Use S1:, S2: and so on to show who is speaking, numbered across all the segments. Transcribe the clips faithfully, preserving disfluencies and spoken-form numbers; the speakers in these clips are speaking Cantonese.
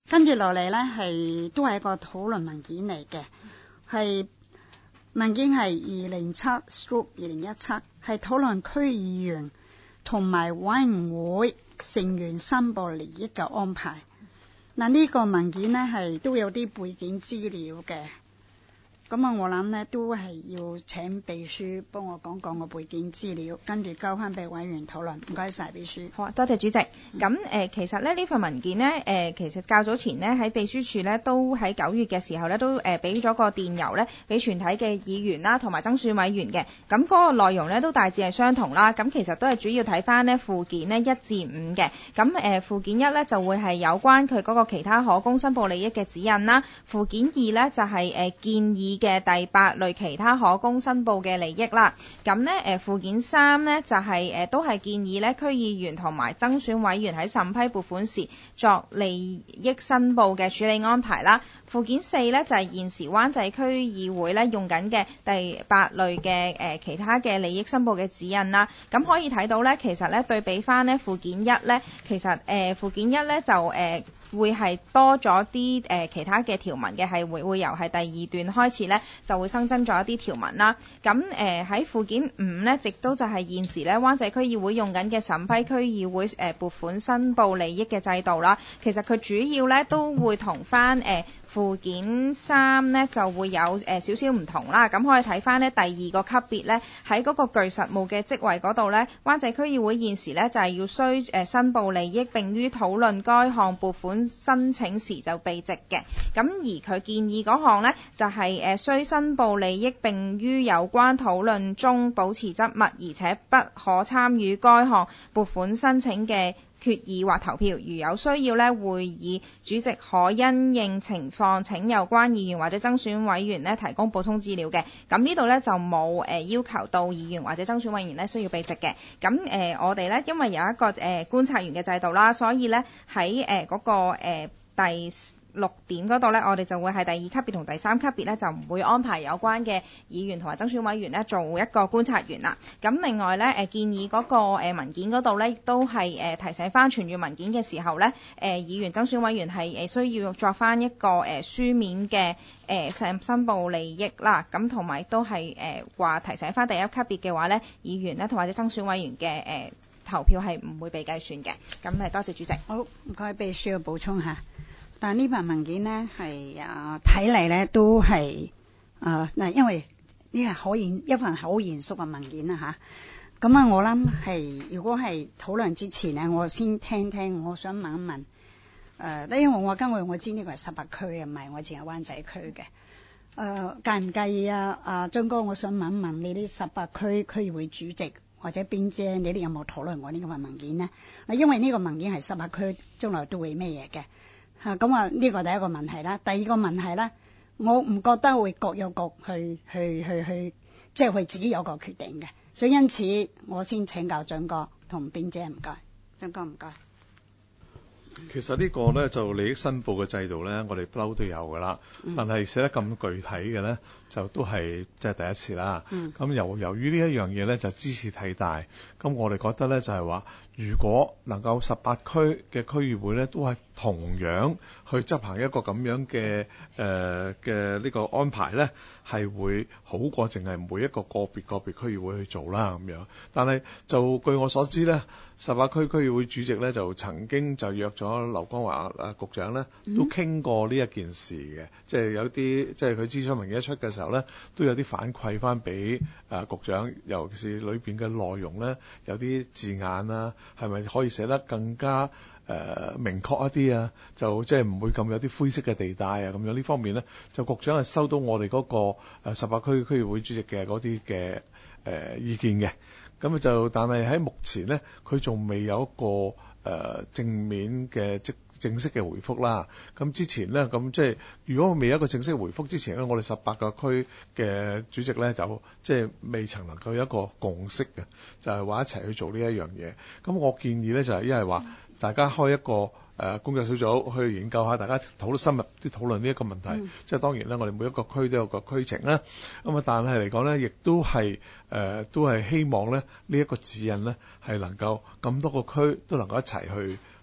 S1: 跟住落嚟呢，係都係一個討論文件嚟嘅，係文件係二零七 stroke 二零一七，係討論區議員同埋委員會成員申報利益嘅安排。嗱，呢個文件呢，係都有啲背景資料嘅。咁啊，我諗呢都係要請秘書幫我講講個背景資料，跟住交翻俾委員討論。唔該晒秘書。
S2: 好啊，多謝主席。咁、嗯呃、其實咧呢份文件呢，誒、呃、其實較早前呢喺秘書處呢，都喺九月嘅時候呢，都誒俾咗個電郵呢俾全體嘅議員啦同埋爭選委員嘅。咁嗰個內容呢，都大致係相同啦。咁其實都係主要睇翻呢附件呢一至五嘅。咁誒、呃、附件一呢，就會係有關佢嗰個其他可供申報利益嘅指引啦。附件二呢，就係、是、誒、呃、建議嘅第八類其他可供申報嘅利益啦，咁呢誒附件三呢就係、是、誒都係建議呢區議員同埋爭選委員喺審批撥款時作利益申報嘅處理安排啦。附件四呢就係、是、現時灣仔區議會呢用緊嘅第八類嘅誒、呃、其他嘅利益申報嘅指引啦。咁可以睇到呢，其實呢對比翻呢附件一呢，其實誒、呃、附件一呢就誒、呃、會係多咗啲誒其他嘅條文嘅，係會會由係第二段開始呢。就會新增咗一啲條文啦。咁誒喺附件五呢，亦都就係現時呢灣仔區議會用緊嘅審批區議會誒撥款申報利益嘅制度啦。其實佢主要呢都會同翻誒附件三呢就會有誒少少唔同啦。咁可以睇翻呢第二個級別呢，喺嗰個具實務嘅職位嗰度呢，灣仔區議會現時呢就係要需誒申報利益並於討論該項撥款申請時就避席嘅。咁而佢建議嗰項呢，就係誒需申報利益並於有關討論中保持緘默，而且不可參與該項撥款申請嘅決議或投票。如有需要呢，會議主席可因應情況請有關議員或者爭選委員呢提供補充資料嘅。咁呢度呢，就冇誒要求到議員或者爭選委員呢需要避席嘅。咁誒、呃、我哋呢，因為有一個誒、呃、觀察員嘅制度啦，所以呢，喺誒嗰個誒、呃、第六點嗰度呢，我哋就會係第二級別同第三級別呢，就唔會安排有關嘅議員同埋爭選委員呢做一個觀察員啦。咁另外呢，誒建議嗰個誒文件嗰度呢，亦都係誒提醒翻傳閱文件嘅時候呢，誒議員爭選委員係誒需要作翻一個誒書面嘅誒申申報利益啦。咁同埋都係誒話提醒翻第一級別嘅話呢，議員呢同或者爭選委員嘅誒投票係唔會被計算嘅。咁係多謝主席。
S1: 好，唔該，秘書要補充下。但呢份文件呢，係啊睇嚟呢都係啊嗱，因為呢係好嚴一份好嚴肅嘅文件啦吓。咁啊，我諗係如果係討論之前呢，我先聽聽，我想問一問誒、呃，因為我根據我知呢個係十八區嘅，唔係我淨係灣仔區嘅。誒、呃、介唔介意啊？啊張哥，我想問一問你啲十八區區議會主席或者邊姐，你哋有冇討論過呢個份文件呢？嗱，因為呢個文件係十八區將來都會咩嘢嘅。嚇咁啊！呢個第一個問題啦，第二個問題咧，我唔覺得會各有各去去去去，即係佢自己有個決定嘅，所以因此我先請教蔣哥同邊姐，唔該，蔣哥唔該。
S3: 其實呢個呢，就利益申報嘅制度呢，我哋不嬲都有㗎啦，嗯、但係寫得咁具體嘅呢，就都係即係第一次啦。咁、嗯、由由於呢一樣嘢呢，就茲事體大，咁我哋覺得呢，就係話，如果能夠十八區嘅區議會呢，都係同樣去執行一個咁樣嘅誒嘅呢個安排呢，係會好過淨係每一個個別個別區議會去做啦咁樣。但係就據我所知呢，十八區區議會主席呢，就曾經就約咗劉江華啊局長呢，都傾過呢一件事嘅，即係有啲即係佢諮詢文件一出嘅時候呢，都有啲反饋翻俾誒局長，尤其是裏邊嘅內容呢，有啲字眼啦，係咪可以寫得更加誒、呃、明確一啲啊？就即係唔會咁有啲灰色嘅地帶啊咁樣。呢方面呢，就局長係收到我哋嗰個誒十八區區議會主席嘅嗰啲嘅誒意見嘅。咁就但係喺目前呢，佢仲未有一個誒、呃、正面嘅即正式嘅回覆啦。咁之前呢，咁即係如果未有一個正式回覆之前呢，我哋十八個區嘅主席呢，就即係未曾能夠有一個共識嘅，就係、是、話一齊去做呢一樣嘢。咁我建議呢，就係一係話大家開一個誒、呃、工作小組去研究下，大家討論深入啲討論呢一個問題。嗯、即係當然啦，我哋每一個區都有個區情啦。咁啊，但係嚟講呢，亦都係誒、呃、都係希望呢，呢、這、一個指引呢，係能夠咁多個區都能夠一齊去。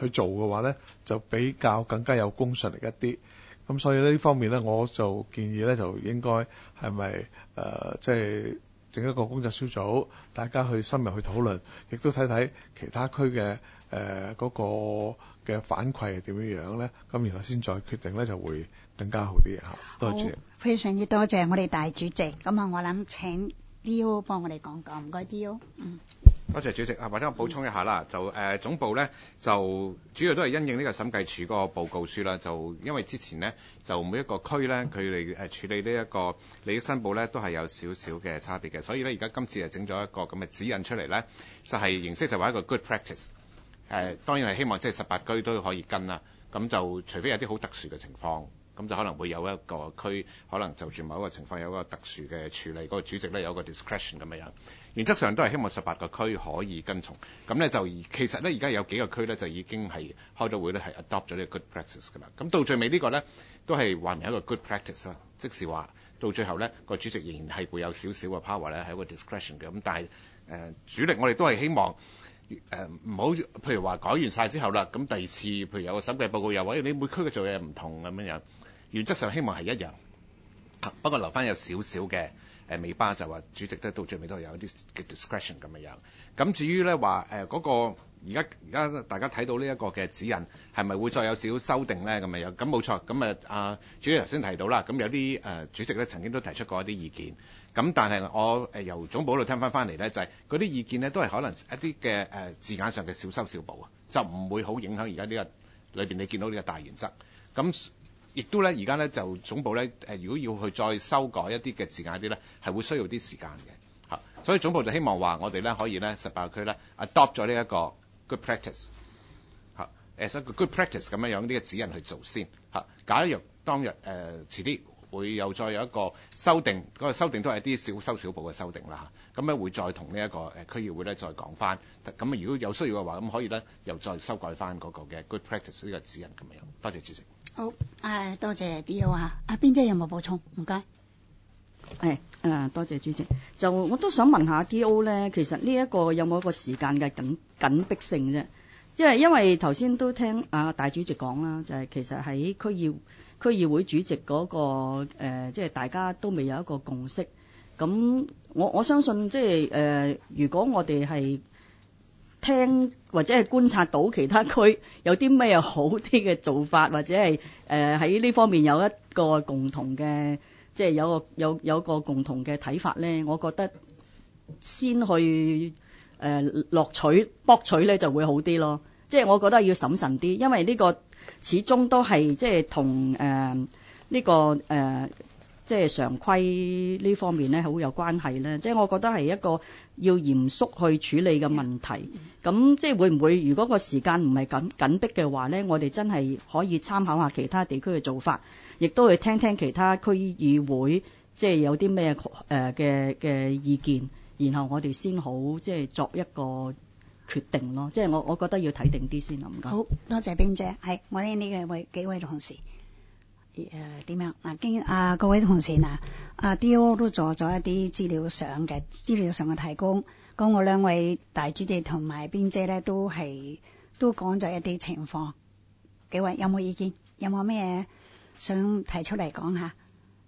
S3: 去做嘅話咧，就比較更加有公信力一啲。咁所以呢方面咧，我就建議咧，就應該係咪誒即係整一個工作小組，大家去深入去討論，亦都睇睇其他區嘅誒嗰個嘅反饋係點樣樣咧，咁然後先再決定咧，就會更加好啲嚇。多謝，
S1: 非常之多謝我哋大主席。咁啊，我諗請 D O 幫我哋講講，唔該 D O。嗯。
S4: 多謝主席啊，或者我補充一下啦，就誒、呃、總部咧就主要都係因應呢個審計署嗰個報告書啦，就因為之前呢，就每一個區咧佢哋誒處理呢一個利益申報咧都係有少少嘅差別嘅，所以咧而家今次係整咗一個咁嘅指引出嚟咧，就係、是、形式就話一個 good practice，誒、呃、當然係希望即係十八區都可以跟啦，咁就除非有啲好特殊嘅情況。咁就可能會有一個區，可能就住某一個情況有一個特殊嘅處理，嗰、那個主席咧有一個 discretion 咁樣樣。原則上都係希望十八個區可以跟從。咁咧就其實咧而家有幾個區咧就已經係開咗會咧係 adopt 咗呢個 good practice 㗎啦。咁到最尾呢個咧都係話明一個 good practice 啦，即是話到最後咧個主席仍然係會有少少嘅 power 咧係一個 discretion 嘅。咁但係誒、呃、主力我哋都係希望。誒唔好，譬如話改完晒之後啦，咁第二次譬如有個審計報告又話，你每區嘅做嘢唔同咁樣樣，原則上希望係一樣，不過留翻有少少嘅誒尾巴，就話主席咧到最尾都係有一啲嘅 discretion 咁樣樣。咁至於咧話誒嗰個而家而家大家睇到呢一個嘅指引係咪會再有少少修訂咧咁樣樣？咁冇錯，咁啊啊主席頭先提到啦，咁有啲誒、呃、主席咧曾經都提出過一啲意見。咁但係我誒由總部度聽翻翻嚟咧，就係嗰啲意見咧都係可能一啲嘅誒字眼上嘅小修小補啊，就唔會好影響而家呢個裏邊你見到呢個大原則。咁亦都咧而家咧就總部咧誒，如果要去再修改一啲嘅字眼啲咧，係會需要啲時間嘅嚇。所以總部就希望話我哋咧可以咧十八個區咧 adopt 咗呢一個 good practice 嚇，as 一個 good practice 咁樣樣呢個指引去做先嚇。假如當日誒、呃、遲啲。會又再有一個修訂，嗰、那個修訂都係一啲小修小補嘅修訂啦嚇。咁咧會再同呢一個誒區議會咧再講翻。咁如果有需要嘅話，咁可以咧又再修改翻嗰個嘅 good practice 呢個指引咁樣。多謝主席。
S1: 好，誒多謝 D O 嚇。阿邊姐有冇補充？唔該。
S5: 誒誒，多謝主席。就我都想問下 D O 咧，其實呢一個有冇一個時間嘅緊緊迫性啫？即係因為頭先都聽啊大主席講啦，就係、是、其實喺區議區議會主席嗰、那個誒，即、呃、係、就是、大家都未有一個共識。咁我我相信即係誒，如果我哋係聽或者係觀察到其他區有啲咩好啲嘅做法，或者係誒喺呢方面有一個共同嘅，即、就、係、是、有個有有個共同嘅睇法咧，我覺得先去。誒、呃、落取博取咧就會好啲咯，即係我覺得要審慎啲，因為呢個始終都係即係同誒呢個誒、呃、即係常規呢方面咧好有關係咧，即係我覺得係一個要嚴肅去處理嘅問題。咁即係會唔會如果個時間唔係緊緊迫嘅話咧，我哋真係可以參考下其他地區嘅做法，亦都去聽聽其他區議會即係有啲咩誒嘅嘅意見。然後我哋先好即係作一個決定咯，即係我我覺得要睇定啲先啦。唔該。
S1: 好多謝邊姐，係我哋呢個位幾位同事誒點樣嗱？經啊各位同事嗱，啊 D O 都做咗一啲資料上嘅資料上嘅提供，咁我兩位大主席同埋邊姐咧都係都講咗一啲情況，幾位有冇意見？有冇咩想提出嚟講下？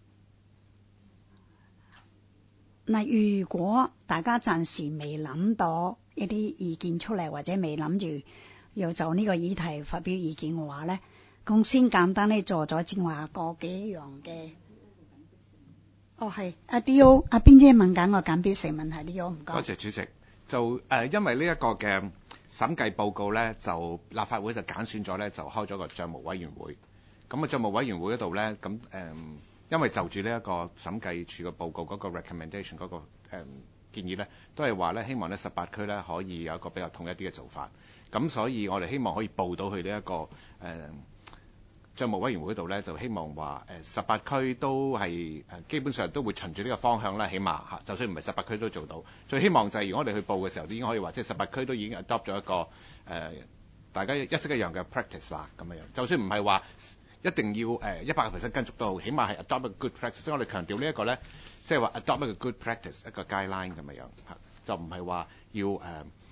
S1: 嗱，如果大家暫時未諗到一啲意見出嚟，或者未諗住要就呢個議題發表意見嘅話咧，咁先簡單咧做咗正話個幾樣嘅。哦，係阿 D O 阿邊姐問緊個緊迫性問題，D O 唔該。
S4: 多謝主席。就誒、呃，因為呢一個嘅審計報告咧，就立法會就揀選咗咧，就開咗個帳務委員會。咁啊，帳務委員會嗰度咧，咁誒。呃因為就住呢一個審計署嘅報告嗰個 recommendation 嗰、那個誒、嗯、建議咧，都係話咧希望咧十八區咧可以有一個比較統一啲嘅做法。咁所以我哋希望可以報到去呢、這、一個誒帳務委員會度咧，就希望話誒十八區都係誒基本上都會循住呢個方向啦，起碼嚇，就算唔係十八區都做到。最希望就係如果我哋去報嘅時候，都已經可以話即係十八區都已經 adopt 咗一個誒、呃、大家一式一樣嘅 practice 啦咁樣樣。就算唔係話一定要誒一百個 percent 跟足都好，起碼係 adopt 一個 good practice。所以我哋強調呢一個咧，即係話 adopt 一個 good practice 一個 guideline 咁樣樣嚇，就唔係話要誒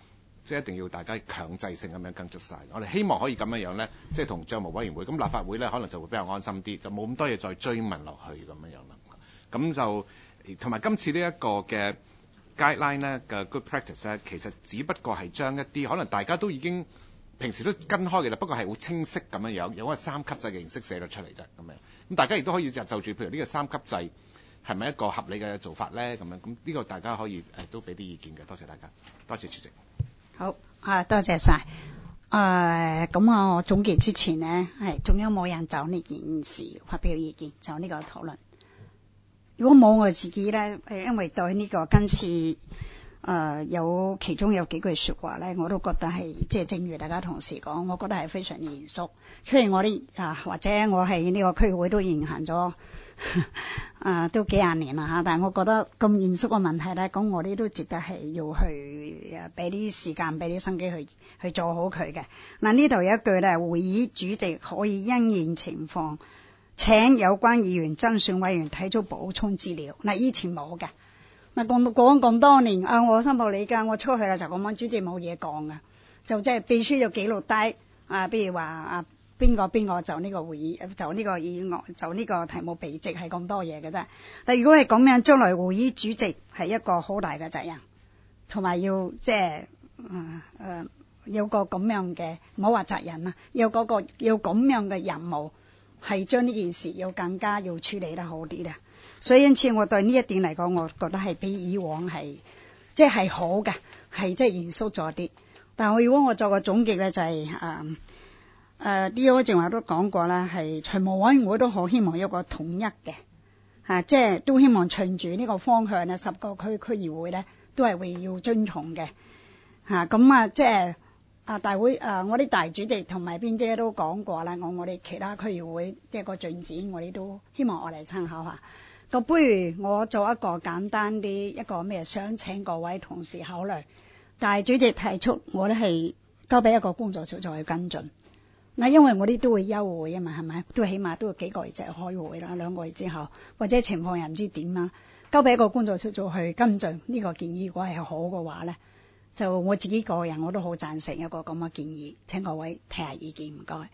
S4: 即係一定要大家強制性咁樣跟足晒。我哋希望可以咁樣樣咧，即係同帳務委員會，咁立法會咧可能就會比較安心啲，就冇咁多嘢再追問落去咁樣樣啦。咁就同埋今次呢一個嘅 guideline 咧嘅 good practice 咧，其實只不過係將一啲可能大家都已經平時都跟開嘅啦，不過係好清晰咁樣樣，有一個三級制嘅形式寫咗出嚟啫咁樣。咁大家亦都可以就就住譬如呢個三級制係咪一個合理嘅做法咧？咁樣咁呢個大家可以誒都俾啲意見嘅。多謝大家，多謝主席。
S1: 好啊，多謝晒。誒咁啊，我總結之前呢，係仲有冇人就呢件事發表意見，就呢個討論？如果冇我自己咧，誒因為對呢個今次誒、呃、有其中有幾句説話咧，我都覺得係即係正如大家同事講，我覺得係非常嚴肅。雖然我啲啊或者我係呢個區會都營行咗啊都幾廿年啦嚇，但係我覺得咁嚴肅嘅問題咧，咁我哋都值得係要去誒俾啲時間、俾啲心機去去做好佢嘅。嗱呢度有一句咧，會議主席可以因應情況請有關議員增選委員提出補充資料。嗱以前冇嘅，嗱講講咁多年啊，我申報你㗎，我出去啦就咁樣，主席冇嘢講嘅，就即係秘書就記錄低啊，譬如話啊。邊個邊個就呢個會議就呢個議案就呢個題目被席係咁多嘢嘅啫。但如果係咁樣，將來會議主席係一個好大嘅責任，同埋要即係誒誒有個咁樣嘅唔好話責任啦，有嗰個要咁樣嘅任務係將呢件事要更加要處理得好啲咧。所以因此我對呢一點嚟講，我覺得係比以往係即係好嘅，係即係嚴肅咗啲。但係我如果我做個總結咧，就係、是、誒。呃誒 D O 正話都講過啦，係財務委員會都好希望有個統一嘅嚇、啊，即係都希望循住呢個方向咧，十個區區議會咧都係會要遵從嘅嚇。咁啊，即係啊大會啊，我啲大主席同埋邊姐都講過啦，我我哋其他區議會即係個進展，我哋都希望我哋參考下。咁不如我做一個簡單啲一個咩，想請各位同事考慮。大主席提出，我哋係交俾一個工作小組去跟進。嗱，因為我哋都會休會啊嘛，係咪？都起碼都要幾個月就開會啦，兩個月之後，或者情況又唔知點啦，交俾一個工作小組去跟進呢個建議。如果係好嘅話咧，就我自己個人我都好贊成一個咁嘅建議。請各位提下意見，唔該。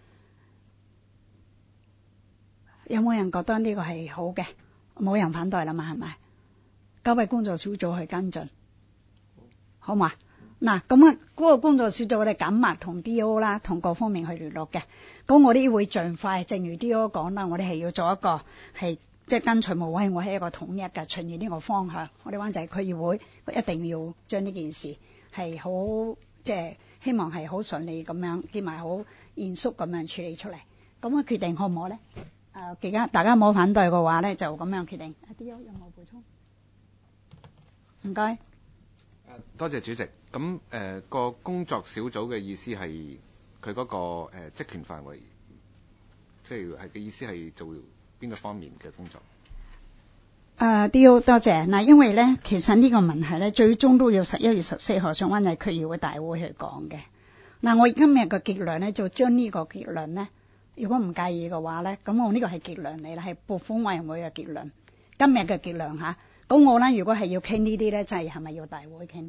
S1: 有冇人覺得呢個係好嘅？冇人反對啦嘛，係咪？交俾工作小組去跟進，好嘛？嗱，咁啊，嗰個工作小組我哋緊密同 D O 啦，同各方面去聯絡嘅。咁我哋會盡快，正如 D O 講啦，我哋係要做一個係即係跟財務委員會係一個統一嘅，循住呢個方向。我哋灣仔區議會一定要將呢件事係好即係希望係好順利咁樣，兼埋好嚴肅咁樣處理出嚟。咁啊，決定好唔好咧？誒，其他大家冇反對嘅話咧，就咁樣決定。D O 有冇補充？唔該。
S4: 多謝主席。咁誒、呃、個工作小組嘅意思係佢嗰個誒、呃、職權範圍，即係係嘅意思係做邊個方面嘅工作？
S1: 誒 D O 多謝嗱，因為咧其實呢個問題咧最終都要十一月十四號上灣仔區議會大會去講嘅。嗱，我今日嘅結論咧就將呢個結論咧，如果唔介意嘅話咧，咁我呢個係結論嚟啦，係撥款委員會嘅結論，今日嘅結論嚇。咁我咧如果係要傾呢啲咧，就係係咪要大會傾咧？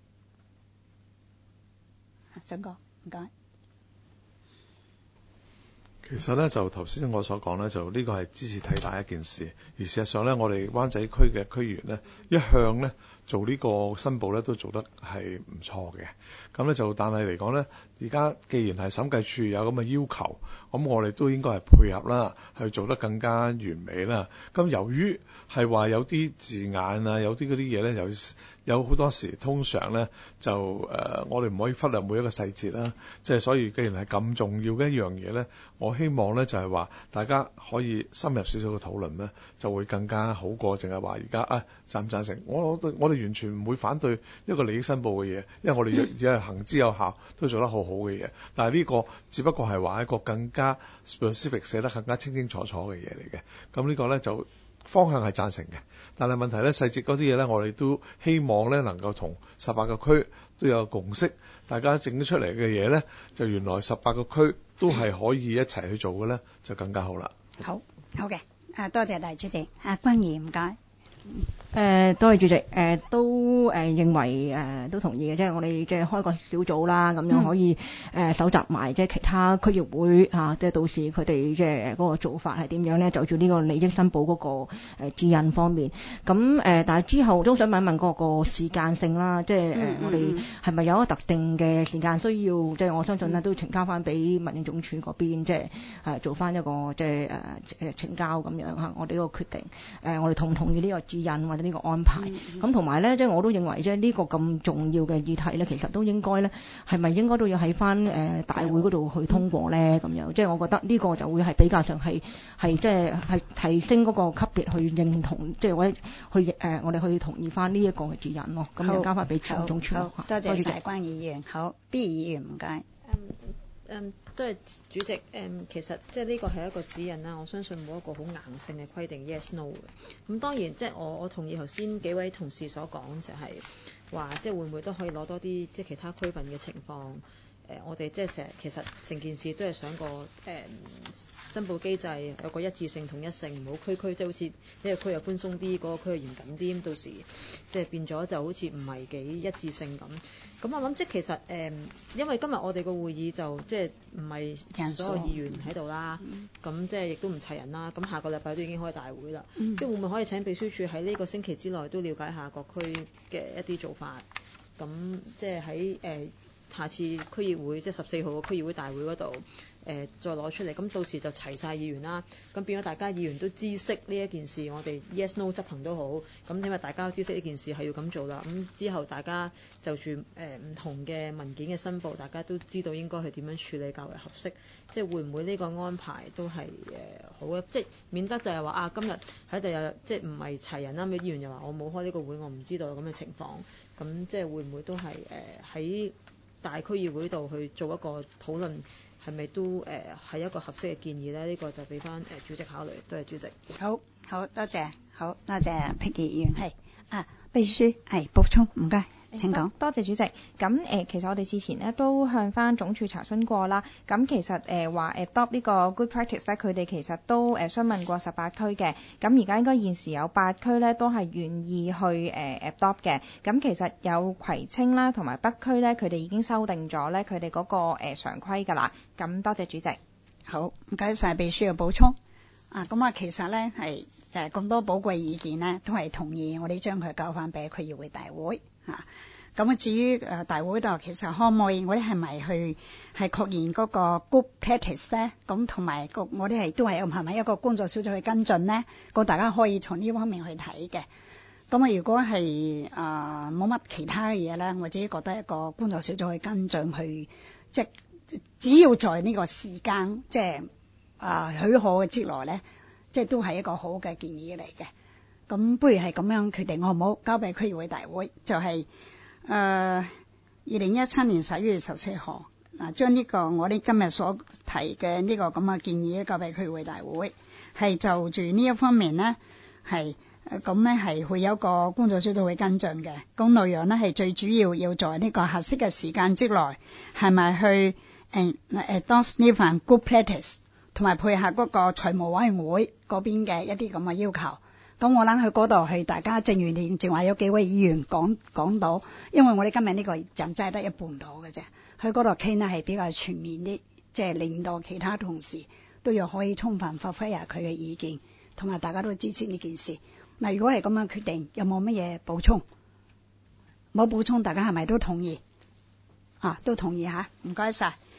S1: 準哥，唔該。
S3: 其實咧就頭先我所講咧，就呢個係支持體大一件事，而事實上咧，我哋灣仔區嘅區議員咧一向咧做呢個申報咧都做得係唔錯嘅。咁咧就但係嚟講咧，而家既然係審計處有咁嘅要求，咁我哋都應該係配合啦，去做得更加完美啦。咁由於係話有啲字眼啊，有啲嗰啲嘢咧，有有好多時通常咧就誒、呃，我哋唔可以忽略每一個細節啦。即係所以，既然係咁重要嘅一樣嘢咧，我希望咧就係話大家可以深入少少嘅討論咧，就會更加好過淨係話而家啊贊唔贊成？我我我哋完全唔會反對一個利益申報嘅嘢，因為我哋只係行之有效，都做得好好嘅嘢。但係呢個只不過係話一個更加 specific 寫得更加清清楚楚嘅嘢嚟嘅。咁呢個咧就方向係贊成嘅，但係問題咧細節嗰啲嘢咧，我哋都希望咧能夠同十八個區都有共識，大家整得出嚟嘅嘢咧，就原來十八個區都係可以一齊去做嘅咧，就更加好啦。
S1: 好，好嘅，啊多謝大主席，啊君儀唔該。
S6: 誒、呃，多謝主席。誒、呃，都誒、呃、認為誒、呃、都同意嘅，即係我哋即係開個小組啦，咁樣可以誒、呃、搜集埋即係其他區議會啊，即係到時佢哋即係嗰個做法係點樣咧？就住呢個利益申報嗰個誒指引方面。咁誒、呃，但係之後都想問一問嗰個時間性啦，即係誒、呃、我哋係咪有一個特定嘅時間需要？即係我相信咧都呈交翻俾民政總署嗰邊，即係誒做翻一個即係誒誒呈交咁樣嚇。我哋呢個決定誒、呃，我哋同唔同意呢個指引或者呢個安排？咁同埋咧，即係我都認為即係呢個咁重要嘅議題咧，其實都應該咧係咪應該都要喺翻誒大會嗰度去通過咧？咁樣即係我覺得呢個就會係比較上係係即係係提升嗰個級別去認同，即係或者去誒、呃、我哋去同意翻呢一個嘅指引咯。咁就交翻俾總總署。
S1: 多謝晒關議員。好 ，B 議員唔該。
S7: 嗯，都係主席。誒、嗯，其實即係呢個係一個指引啦。我相信冇一個好硬性嘅規定 yes no 嘅。咁當然即係我我同意頭先幾位同事所講，就係話即係會唔會都可以攞多啲即係其他區份嘅情況。誒、呃，我哋即係成日其實成件事都係想個誒、呃、申報機制有個一致性、統一性，唔好區區即係好似呢個區又寬鬆啲，嗰、那個區又嚴謹啲，咁到時即係變咗就好似唔係幾一致性咁。咁我諗即係其實誒、呃，因為今日我哋個會議就即係唔係所有議員喺度啦，咁、嗯、即係亦都唔齊人啦。咁下個禮拜都已經開大會啦，即係、嗯、會唔會可以請秘書處喺呢個星期之內都了解下各區嘅一啲做法？咁即係喺誒下次區議會即係十四號嘅區議會大會嗰度誒再攞出嚟，咁到時就齊晒議員啦。咁變咗大家議員都知悉呢一件事，我哋 yes no 執行都好。咁因為大家都知悉呢件事係要咁做啦。咁之後大家就住誒唔同嘅文件嘅申報，大家都知道應該係點樣處理較為合適。即係會唔會呢個安排都係誒好嘅？即係免得就係話啊，今日喺度又即係唔係齊人啦？咁議員又話我冇開呢個會，我唔知道有咁嘅情況。咁即係會唔會都係誒喺大區議會度去做一個討論，係咪都誒係、呃、一個合適嘅建議咧？呢、這個就俾翻誒主席考慮。多謝主席。
S1: 好，好多謝，好多謝碧琪議員。係啊，秘書係補充，唔該。請講。
S2: 多謝主席。咁誒、呃，其實我哋事前咧都向翻總署查詢過啦。咁其實誒話 adopt 呢個 good practice 咧，佢哋其實都誒詢問過十八區嘅。咁而家應該現時有八區咧都係願意去誒 adopt 嘅。咁其實有葵青啦同埋北區咧，佢哋已經修訂咗咧佢哋嗰個誒常規㗎啦。咁多謝主席。
S1: 好，唔該晒秘書嘅補充。啊，咁啊，其實咧係就係咁多寶貴意見咧，都係同意我哋將佢交翻俾區議會大會嚇。咁啊，至於誒大會度，其實可唔可以我哋係咪去係確認嗰個 good practice 咧？咁同埋個我哋係都係係咪一個工作小組去跟進咧？咁大家可以從呢方面去睇嘅。咁啊，如果係誒冇乜其他嘅嘢咧，我自己覺得一個工作小組去跟進去，即係只要在呢個時間即係啊許可嘅之內咧，即係都係一個好嘅建議嚟嘅。咁不如係咁樣決定好唔好？交俾區議會大會，就係誒二零一七年十一月十四號嗱，將呢個我哋今日所提嘅呢個咁嘅建議交俾區議會大會，係就住呢一方面咧係。咁咧係會有一個工作小組會跟進嘅，咁內容咧係最主要要在呢個合適嘅時間之內，係咪去誒誒 adopt 呢份 good practice， 同埋配合嗰個財務委員會嗰邊嘅一啲咁嘅要求。咁我諗去嗰度係大家正如你正話有幾位議員講講到，因為我哋今日呢個就真係得一半到嘅啫，去嗰度傾咧係比較全面啲，即係令到其他同事都要可以充分發揮下佢嘅意見，同埋大家都支持呢件事。嗱，如果係咁樣決定，有冇乜嘢補充？冇補充，大家係咪都同意？啊，都同意吓，唔該晒。